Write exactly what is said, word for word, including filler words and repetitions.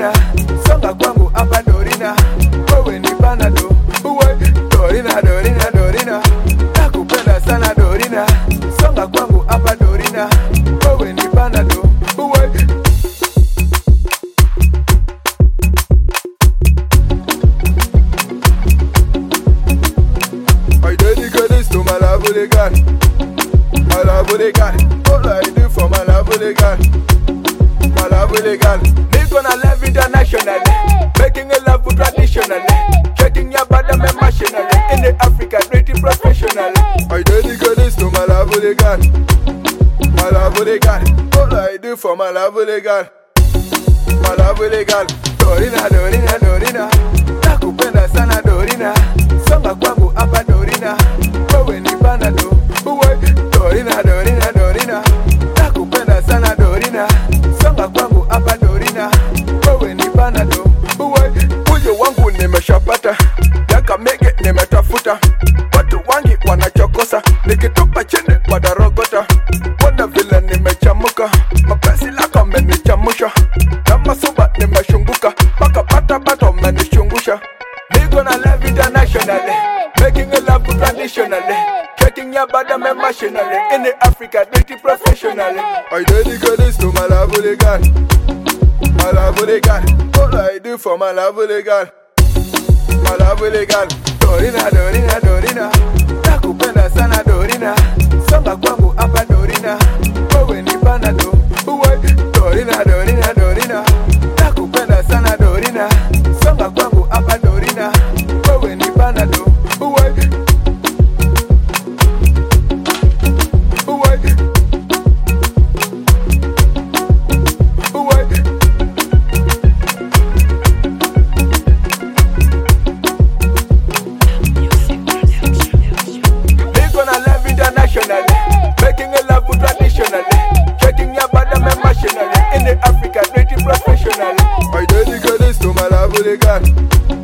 Dorina, songa kwangu hapa Dorina, wewe ni panado. Uwe Dorina, Dorina, Dorina, nakupenda sana Dorina, songa kwangu hapa Dorina, wewe ni panado. Uwe I dedicate this to my lovely girl, my lovely girl. All I do for my lovely girl, my lovely girl. Me gonna love internationally, making a love traditionally, checking your body and emotionally, in the Africa, pretty professionally. I dedicate this to my lovely girl, my lovely girl. All I do for my lovely girl, my lovely girl. Dorina, Dorina, Dorina, nakupenda sana Dorina, songa kwangu hapa Dorina, wewe ni panado. Uwe Dorina, Dorina, Dorina, nakupenda sana Dorina, songa kwangu hapa Dorina, wewe ni panado. Uwe uyo wangu nimeshapata, yaka mege nimetafuta, watu wangi wanachokosa, nikitupa chini wadarogota, wanda vile nimechamuka, mapenzi lako menichamusha, kama suba nimeshunguka, paka pata pato menishungusha. Me gonna love internationally, making a love traditionally, checking your body and emotionally, in the Africa, dirty professionally. I dedicate this to my lovely girl, my lovely girl. All I do for my lovely girl, my lovely girl. Dorina, Dorina, Dorina, nakupenda sana Dorina, songa kwangu hapa Dorina, wewe ni panado. Uwe Dorina, Dorina, Dorina, nakupenda sana Dorina, songa kwangu hapa Dorina, wewe ni panado. Uwe Uwe Uwe Me gonna love internationally, making a love traditionally, checking your body and emotionally, in the Africa, pretty professionally. I dedicate this to my lovely girl,